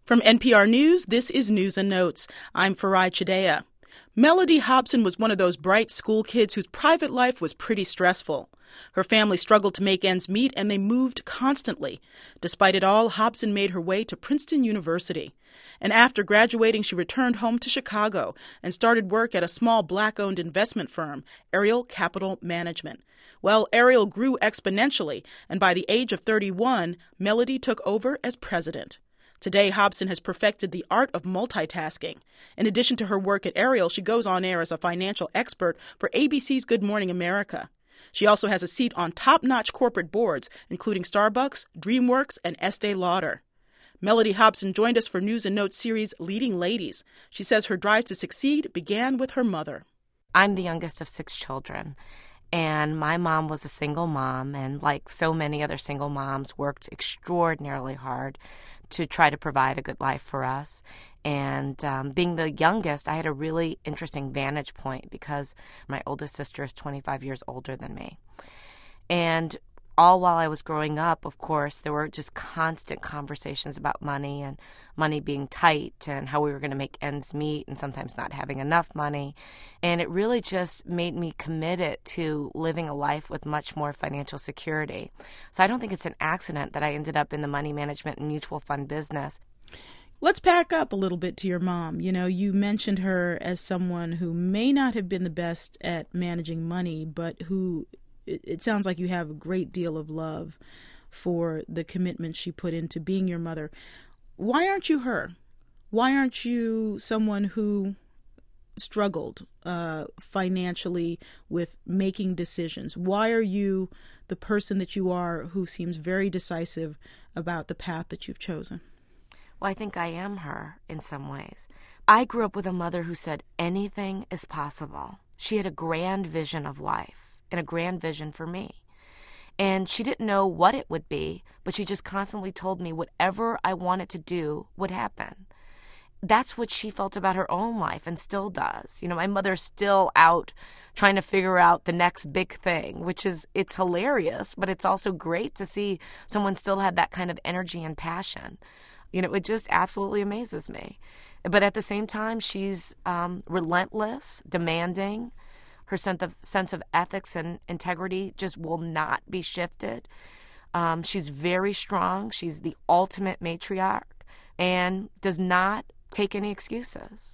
From NPR News, this is News and Notes. I'm Farai Chideya. Melody Hobson was one of those bright school kids whose private life was pretty stressful. Her family struggled to make ends meet, and they moved constantly. Despite it all, Hobson made her way to Princeton University. And after graduating, she returned home to Chicago and started work at a small Black-owned investment firm, Ariel Capital Management. Well, Ariel grew exponentially, and by the age of 31, Melody took over as president. Today, Hobson has perfected the art of multitasking. In addition to her work at Ariel, she goes on air as a financial expert for ABC's Good Morning America. She also has a seat on top-notch corporate boards, including Starbucks, DreamWorks, and Estee Lauder. Melody Hobson joined us for News and Notes series Leading Ladies. She says her drive to succeed began with her mother. I'm the youngest of 6 children, and my mom was a single mom, and like so many other single moms, worked extraordinarily hard to try to provide a good life for us. And being the youngest, I had a really interesting vantage point because my oldest sister is 25 years older than me. And all while I was growing up, of course, there were just constant conversations about money and money being tight and how we were going to make ends meet and sometimes not having enough money. And it really just made me committed to living a life with much more financial security. So I don't think it's an accident that I ended up in the money management and mutual fund business. Let's back up a little bit to your mom. You know, you mentioned her as someone who may not have been the best at managing money, but who it sounds like you have a great deal of love for the commitment she put into being your mother. Why aren't you her? Why aren't you someone who struggled financially with making decisions? Why are you the person that you are who seems very decisive about the path that you've chosen? Well, I think I am her in some ways. I grew up with a mother who said anything is possible. She had a grand vision of life and a grand vision for me. And she didn't know what it would be, but she just constantly told me whatever I wanted to do would happen. That's what she felt about her own life and still does. You know, my mother's still out trying to figure out the next big thing, it's hilarious, but it's also great to see someone still have that kind of energy and passion. You know, it just absolutely amazes me. But at the same time, she's relentless, demanding. Her sense of ethics and integrity just will not be shifted. She's very strong. She's the ultimate matriarch and does not take any excuses.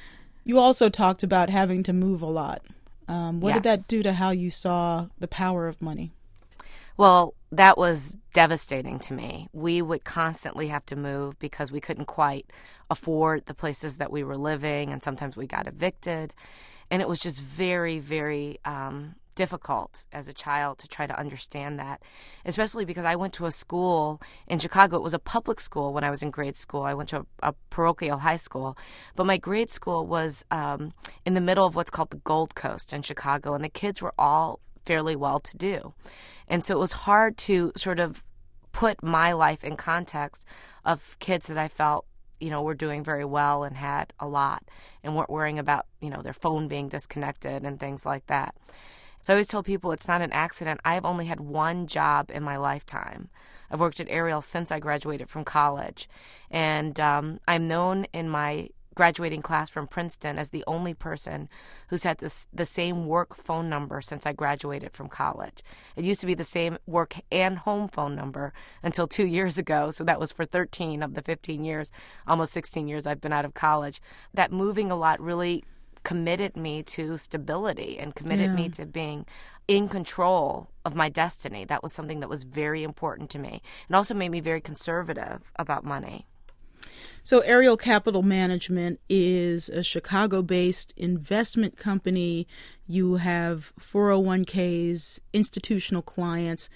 You also talked about having to move a lot. What did that Yes. do to how you saw the power of money? Well, that was devastating to me. We would constantly have to move because we couldn't quite afford the places that we were living, and sometimes we got evicted. And it was just very, very difficult as a child to try to understand that, especially because I went to a school in Chicago. It was a public school when I was in grade school. I went to a parochial high school. But my grade school was in the middle of what's called the Gold Coast in Chicago, and the kids were all fairly well-to-do. And so it was hard to sort of put my life in context of kids that I felt were doing very well and had a lot and weren't worrying about, their phone being disconnected and things like that. So I always tell people it's not an accident. I've only had one job in my lifetime. I've worked at Ariel since I graduated from college. And I'm known in my graduating class from Princeton as the only person who's had the same work phone number since I graduated from college. It used to be the same work and home phone number until 2 years ago, so that was for 13 of the 15 years, almost 16 years I've been out of college. That moving a lot really committed me to stability and committed me to being in control of my destiny. That was something that was very important to me and also made me very conservative about money. So Ariel Capital Management is a Chicago-based investment company. You have 401ks, institutional clients.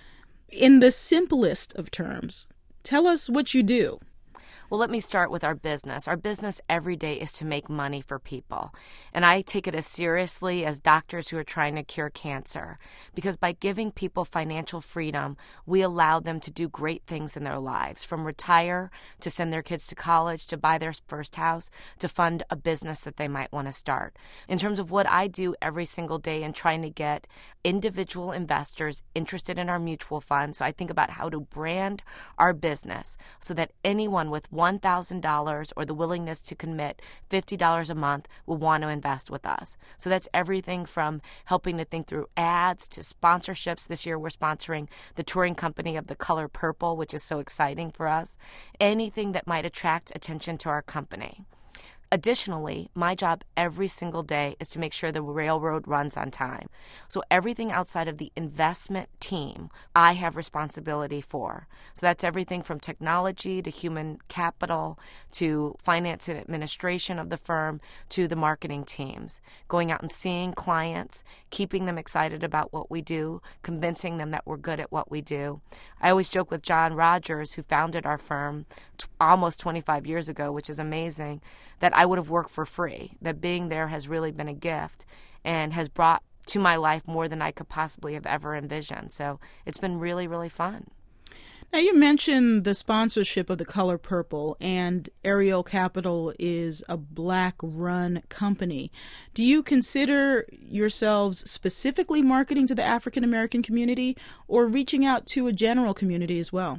In the simplest of terms, tell us what you do. Well, let me start with our business. Our business every day is to make money for people. And I take it as seriously as doctors who are trying to cure cancer. Because by giving people financial freedom, we allow them to do great things in their lives, from retire, to send their kids to college, to buy their first house, to fund a business that they might want to start. In terms of what I do every single day in trying to get individual investors interested in our mutual fund, so I think about how to brand our business so that anyone with $1,000 or the willingness to commit $50 a month will want to invest with us. So that's everything from helping to think through ads to sponsorships. This year we're sponsoring the touring company of The Color Purple, which is so exciting for us. Anything that might attract attention to our company. Additionally, my job every single day is to make sure the railroad runs on time. So everything outside of the investment team, I have responsibility for. So that's everything from technology to human capital to finance and administration of the firm to the marketing teams. Going out and seeing clients, keeping them excited about what we do, convincing them that we're good at what we do. I always joke with John Rogers, who founded our firm almost 25 years ago, which is amazing, that I would have worked for free, that being there has really been a gift and has brought to my life more than I could possibly have ever envisioned. So it's been really, really fun. Now, you mentioned the sponsorship of The Color Purple, and Ariel Capital is a Black-run company. Do you consider yourselves specifically marketing to the African-American community or reaching out to a general community as well?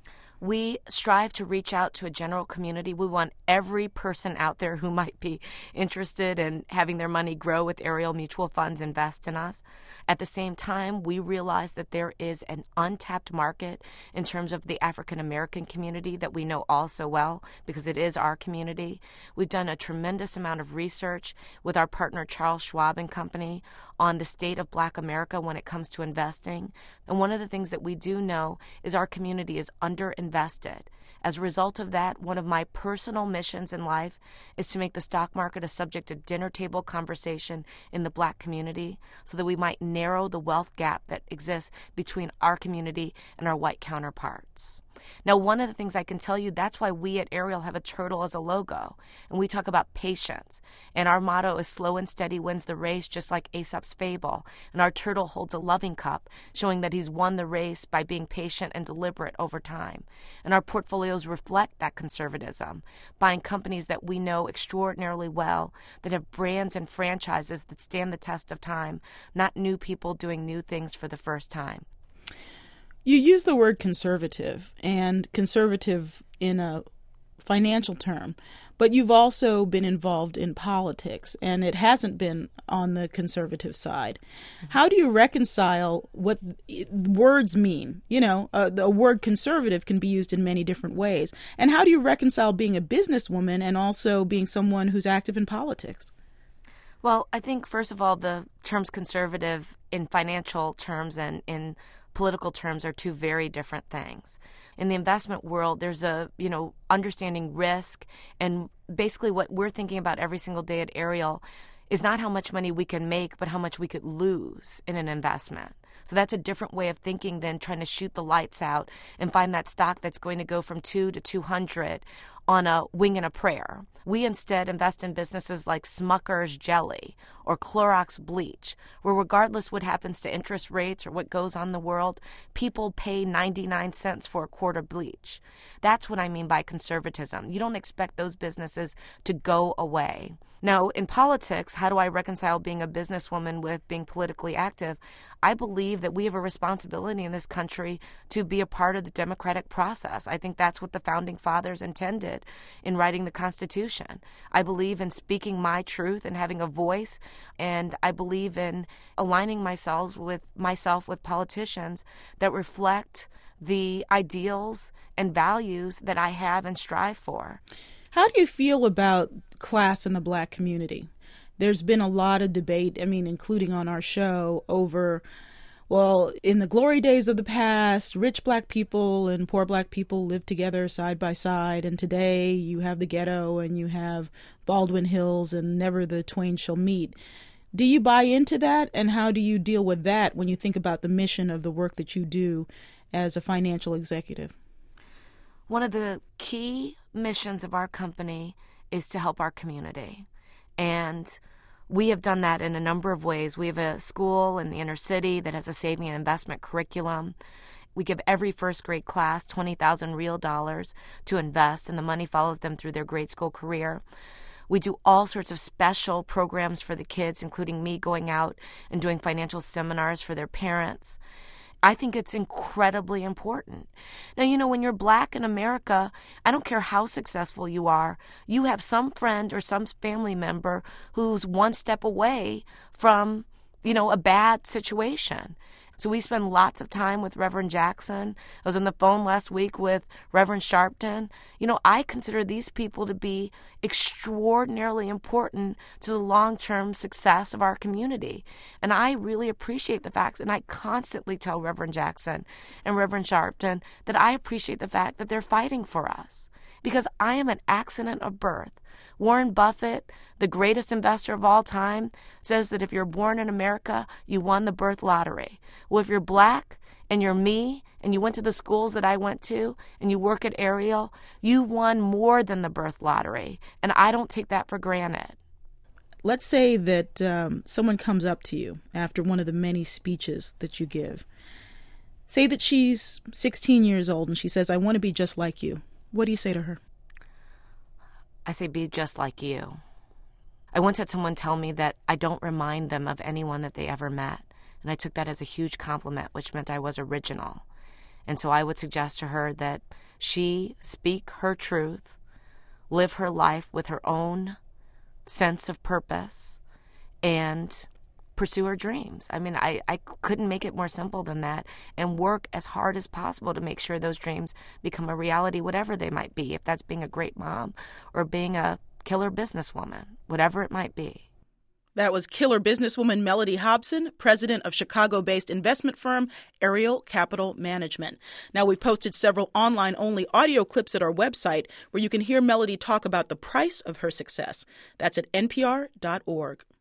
We strive to reach out to a general community. We want every person out there who might be interested in having their money grow with Ariel Mutual Funds invest in us. At the same time, we realize that there is an untapped market in terms of the African American community that we know all so well because it is our community. We've done a tremendous amount of research with our partner Charles Schwab and Company on the state of Black America when it comes to investing. And one of the things that we do know is our community is underinvested. As a result of that, one of my personal missions in life is to make the stock market a subject of dinner table conversation in the Black community so that we might narrow the wealth gap that exists between our community and our white counterparts. Now, one of the things I can tell you, that's why we at Ariel have a turtle as a logo. And we talk about patience. And our motto is slow and steady wins the race, just like Aesop's fable. And our turtle holds a loving cup, showing that he's won the race by being patient and deliberate over time. And our portfolios reflect that conservatism, buying companies that we know extraordinarily well, that have brands and franchises that stand the test of time, not new people doing new things for the first time. You use the word conservative, and conservative in a financial term, but you've also been involved in politics, and it hasn't been on the conservative side. How do you reconcile what words mean? You know, the word conservative can be used in many different ways. And how do you reconcile being a businesswoman and also being someone who's active in politics? Well, I think, first of all, the terms conservative in financial terms and in political terms are two very different things. In the investment world, there's understanding risk, and basically what we're thinking about every single day at Ariel is not how much money we can make, but how much we could lose in an investment. So that's a different way of thinking than trying to shoot the lights out and find that stock that's going to go from 2 to 200 on a wing and a prayer. We instead invest in businesses like Smucker's Jelly or Clorox Bleach, where regardless what happens to interest rates or what goes on in the world, people pay 99 cents for a quart of bleach. That's what I mean by conservatism. You don't expect those businesses to go away. Now, in politics, how do I reconcile being a businesswoman with being politically active? I believe that we have a responsibility in this country to be a part of the democratic process. I think that's what the founding fathers intended in writing the Constitution. I believe in speaking my truth and having a voice, and I believe in aligning myself with politicians that reflect the ideals and values that I have and strive for. How do you feel about class in the Black community? There's been a lot of debate, including on our show, over, well, in the glory days of the past, rich Black people and poor Black people lived together side by side, and today you have the ghetto and you have Baldwin Hills and never the twain shall meet. Do you buy into that, and how do you deal with that when you think about the mission of the work that you do as a financial executive? One of the key missions of our company is to help our community. And we have done that in a number of ways. We have a school in the inner city that has a saving and investment curriculum. We give every first grade class $20,000 real dollars to invest, and the money follows them through their grade school career. We do all sorts of special programs for the kids, including me going out and doing financial seminars for their parents. I think it's incredibly important. Now, when you're Black in America, I don't care how successful you are, you have some friend or some family member who's one step away from, a bad situation. So we spend lots of time with Reverend Jackson. I was on the phone last week with Reverend Sharpton. I consider these people to be extraordinarily important to the long-term success of our community. And I really appreciate the fact, and I constantly tell Reverend Jackson and Reverend Sharpton that I appreciate the fact that they're fighting for us. Because I am an accident of birth. Warren Buffett, the greatest investor of all time, says that if you're born in America, you won the birth lottery. Well, if you're Black and you're me and you went to the schools that I went to and you work at Ariel, you won more than the birth lottery. And I don't take that for granted. Let's say that someone comes up to you after one of the many speeches that you give. Say that she's 16 years old and she says, "I want to be just like you." What do you say to her? I say, be just like you. I once had someone tell me that I don't remind them of anyone that they ever met. And I took that as a huge compliment, which meant I was original. And so I would suggest to her that she speak her truth, live her life with her own sense of purpose, and pursue her dreams. I mean, I couldn't make it more simple than that, and work as hard as possible to make sure those dreams become a reality, whatever they might be, if that's being a great mom or being a killer businesswoman, whatever it might be. That was killer businesswoman Mellody Hobson, president of Chicago-based investment firm Ariel Capital Management. Now, we've posted several online-only audio clips at our website where you can hear Mellody talk about the price of her success. That's at npr.org.